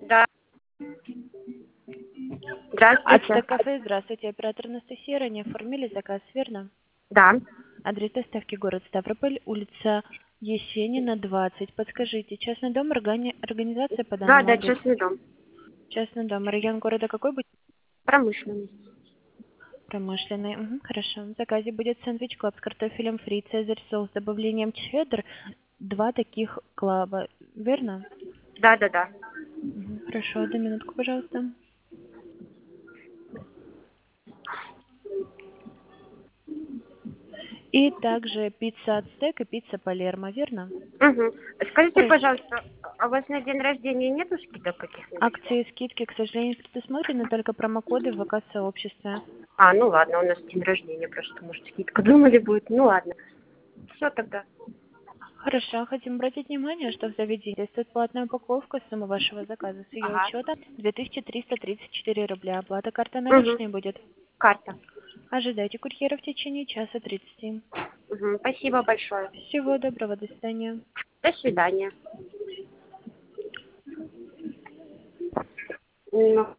Да. Здравствуйте. Ацтек кафе, здравствуйте. Оператор Анастасия, ранее оформили заказ, верно? Да. Адрес доставки город Ставрополь, улица Есенина, 20. Подскажите, частный дом, организация по Да, данному да, адресу? частный дом. Частный дом. Район города какой будет? Промышленный. Промышленный. Мгм, хорошо. В заказе будет сэндвич клаб с картофелем фри, цезарь соус с добавлением чеддер. 2 таких клаба, верно? Да, да, да. Мгм, хорошо, одну минутку, пожалуйста. И также пицца ацтек и пицца палермо, верно? Угу. Скажите, Хорошо. пожалуйста, а у вас на день рождения нету скидок каких-нибудь? Акции и скидки, к сожалению, предусмотрены только промокоды в ВК-сообществе. А, ну ладно, у нас день рождения просто, может, скидка думали будет. Ну ладно. Все тогда. Хорошо. Хотим обратить внимание, что в заведении действует платная упаковка. Сумма вашего заказа с ее Ага. учета 2334 рубля. Оплата карта Угу. наличной будет. Карта. Ожидайте курьера в течение часа 30. Угу. Спасибо большое. Всего доброго. До свидания. До свидания. Ну,